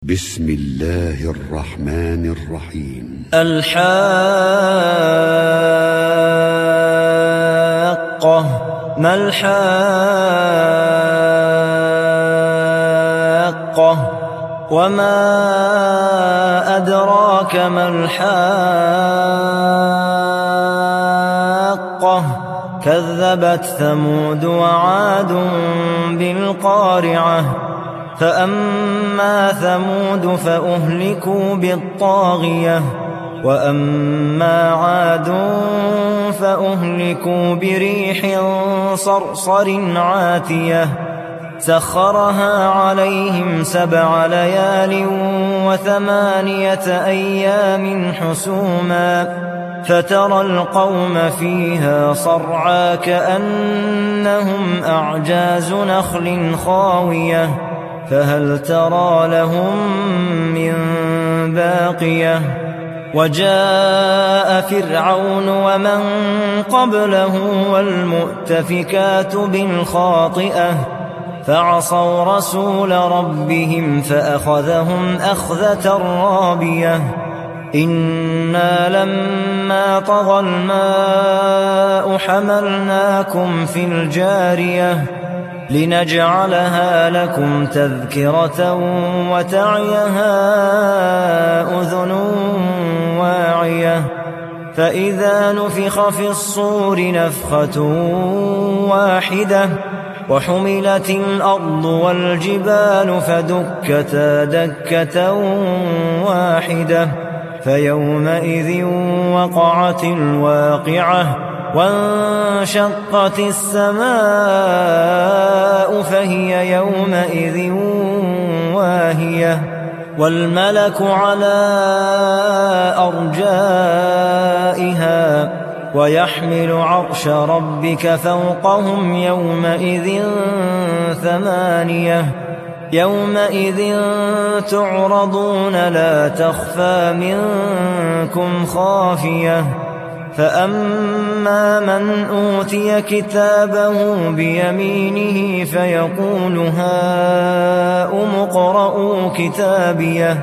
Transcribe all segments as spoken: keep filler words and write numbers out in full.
بسم الله الرحمن الرحيم. الحاقة. ما الحاقة وما أدراك ما الحاقة كذبت ثمود وعاد بالقارعة فأما ثمود فأهلكوا بالطاغية وأما عاد فأهلكوا بريح صرصر عاتية سخرها عليهم سبع ليال وثمانية أيام حسوما فترى القوم فيها صرعى كأنهم أعجاز نخل خاوية فهل ترى لهم من باقية وجاء فرعون ومن قبله والمؤتفكات بالخاطئة فعصوا رسول ربهم فأخذهم أخذة رابية إنا لما طغى الماء حملناكم في الجارية لنجعلها لكم تذكرة وتعيها أذن واعية فإذا نفخ في الصور نفخة واحدة وحملت الأرض والجبال فدكتا دكة واحدة فيومئذ وقعت الواقعة وانشقت السماء فهي يومئذ واهية والملك على أرجائها ويحمل عرش ربك فوقهم يومئذ ثمانية يومئذ تعرضون لا تخفى منكم خافية فأما من أوتي كتابه بيمينه فيقول هاؤم اقرءوا كتابيه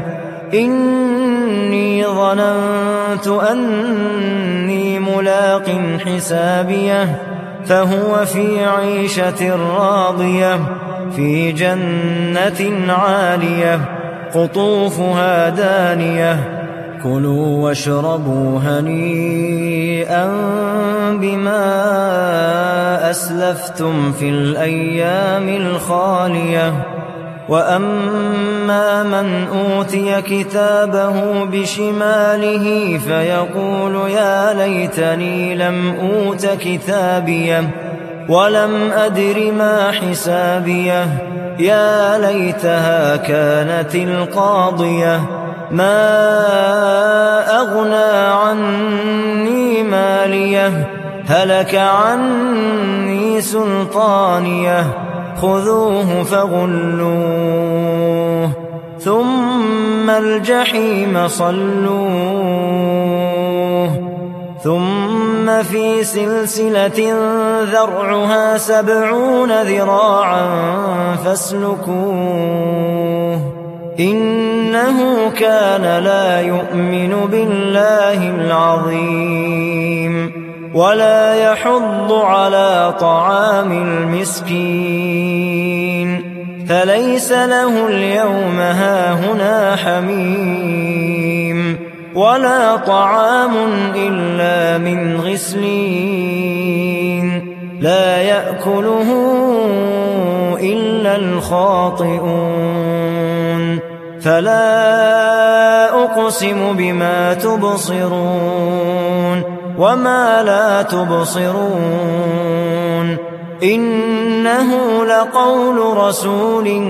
إني ظننت أني ملاق حسابيه فهو في عيشة راضية في جنة عالية قطوفها دانية كلوا واشربوا هنيئا بما أسلفتم في الأيام الخالية وأما من أوتي كتابه بشماله فيقول يا ليتني لم أوت كتابيه ولم أدر ما حسابيه يا ليتها كانت القاضية ما أغنى عني ماليه هلك عني سلطانيه خذوه فغلوه ثم الجحيم صلوه ثم في سلسلة ذرعها سبعون ذراعا فاسلكوه إنه كان لا يؤمن بالله العظيم ولا يحض على طعام المسكين فليس له اليوم هاهنا حميم ولا طعام إلا من غسلين لا يأكله إلا الخاطئون فلا أقسم بما تبصرون وما لا تبصرون إنه لقول رسول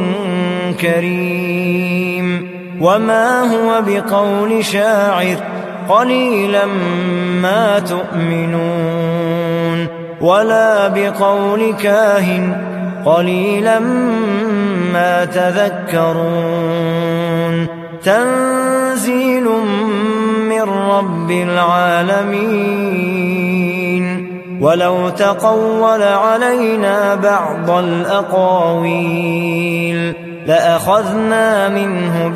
كريم وما هو بقول شاعر قليلا ما تؤمنون ولا بقول كاهن قليلا ما تذكرون تنزيل من رب العالمين ولو تقول علينا بعض الأقاويل لأخذنا منه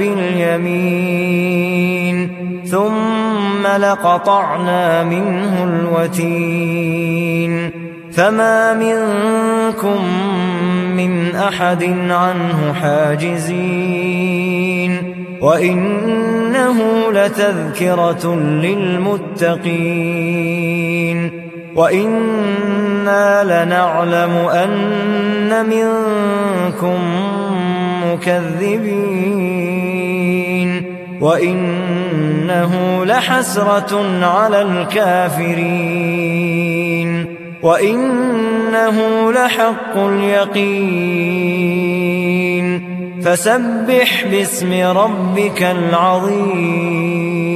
باليمين ثم لقطعنا منه الوتين فما منكم من أحد عنه حاجزين وإنه لتذكرة للمتقين وإنا لنعلم أن منكم مكذبين وإنه لحسرة على الكافرين وإنه لحق اليقين فسبح باسم ربك العظيم